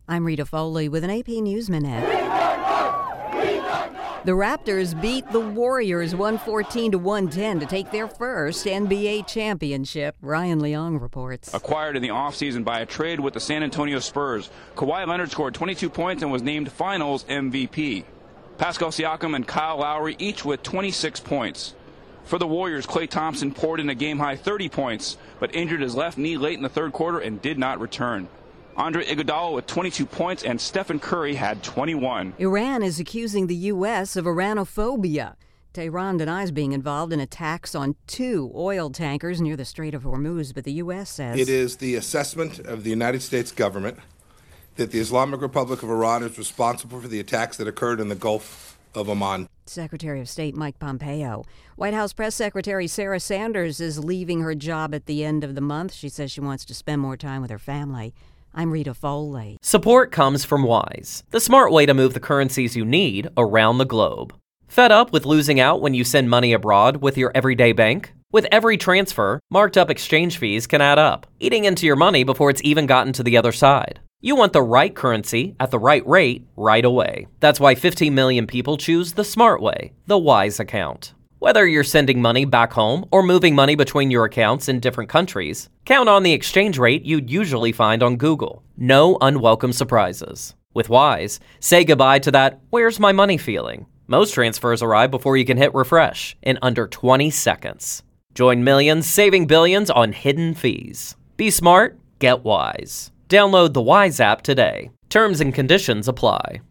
I'm Rita Foley with an AP News Minute. The Raptors beat the Warriors 114-110 to take their first NBA championship. Ryan Leong reports. Acquired in the offseason by a trade with the San Antonio Spurs, Kawhi Leonard scored 22 points and was named Finals MVP. Pascal Siakam and Kyle Lowry each with 26 points. For the Warriors, Klay Thompson poured in a game-high 30 points, but injured his left knee late in the third quarter and did not return. Andre Iguodala with 22 points and Stephen Curry had 21. Iran is accusing the U.S. of Iranophobia. Tehran denies being involved in attacks on 2 oil tankers near the Strait of Hormuz, but the U.S. says it is the assessment of the United States government that the Islamic Republic of Iran is responsible for the attacks that occurred in the Gulf of Oman. Secretary of State Mike Pompeo. White House Press Secretary Sarah Sanders is leaving her job at the end of the month. She says she wants to spend more time with her family. I'm Rita Foley. Support comes from Wise, the smart way to move the currencies you need around the globe. Fed up with losing out when you send money abroad with your everyday bank? With every transfer, marked up exchange fees can add up, eating into your money before it's even gotten to the other side. You want the right currency at the right rate right away. That's why 15 million people choose the smart way, the Wise account. Whether you're sending money back home or moving money between your accounts in different countries, count on the exchange rate you'd usually find on Google. No unwelcome surprises. With Wise, say goodbye to that "where's my money" feeling. Most transfers arrive before you can hit refresh in under 20 seconds. Join millions saving billions on hidden fees. Be smart, get Wise. Download the Wise app today. Terms and conditions apply.